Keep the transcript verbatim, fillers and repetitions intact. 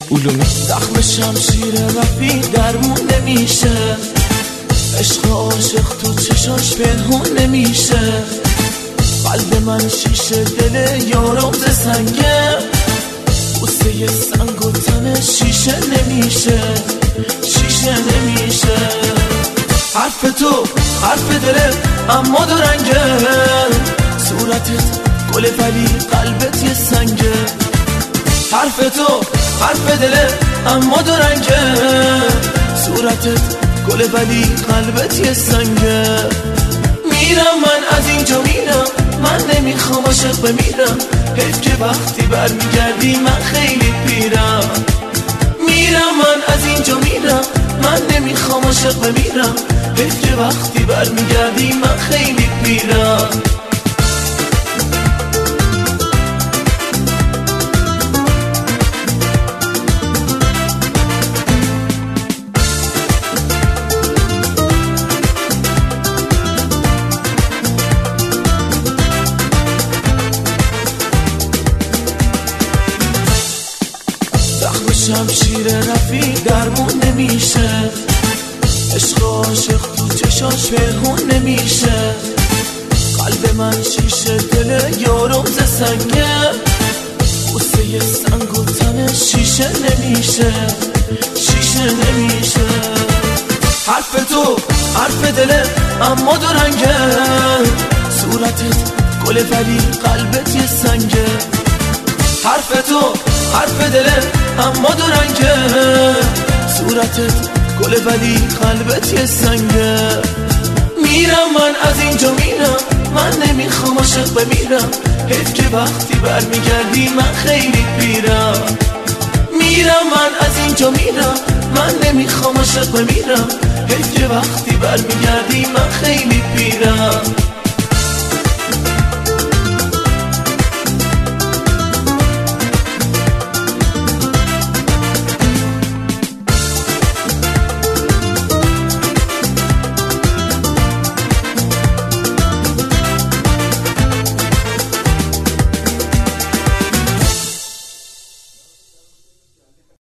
علومی زخم شمشیر رفی درمون نمیشه، عشق عاشق تو چشاش پنهون نمیشه. قلب من شیشه دل یارم ز سنگه، بوسه سنگ و تن شیشه نمیشه، شیشه نمیشه. حرف تو حرف دله اما دو رنگه، صورتت گله ولی قلبت یه سنگه. حرف تو حرف دله اما دو رنگه، صورتت گله ولی قلبت یه سنگه. میرم من از اینجا میرم، من نمیخوام عاشق بمیرم، حیف که وقتی برمیگردی من خیلی پیرم. میرم من از اینجا میرم، من نمیخوام عاشق بمیرم، حیف که وقتی برمیگردی من خیلی پیرم. شمشیر رفی درمون نمیشه، عشق عاشق تو چشاش پنهون نمیشه. قلب من شیشه دل یارم ز سنگه، بوسه سنگ و تن شیشه نمیشه، شیشه نمیشه. حرف تو حرف دله اما دو رنگه، صورتت گله ولی قلبت یه سنگه. حرف تو حرف دله اما دو رنگه، صورتت گله ولی قلبت یه سنگه. میرم من از اینجا میرم، من نمیخوام عاشق بمیرم، حیف که وقتی برمیگردی من خیلی پیرم. میرم من از اینجا میرم، من نمیخوام عاشق بمیرم، حیف که وقتی برمیگردی من خیلی پیرم.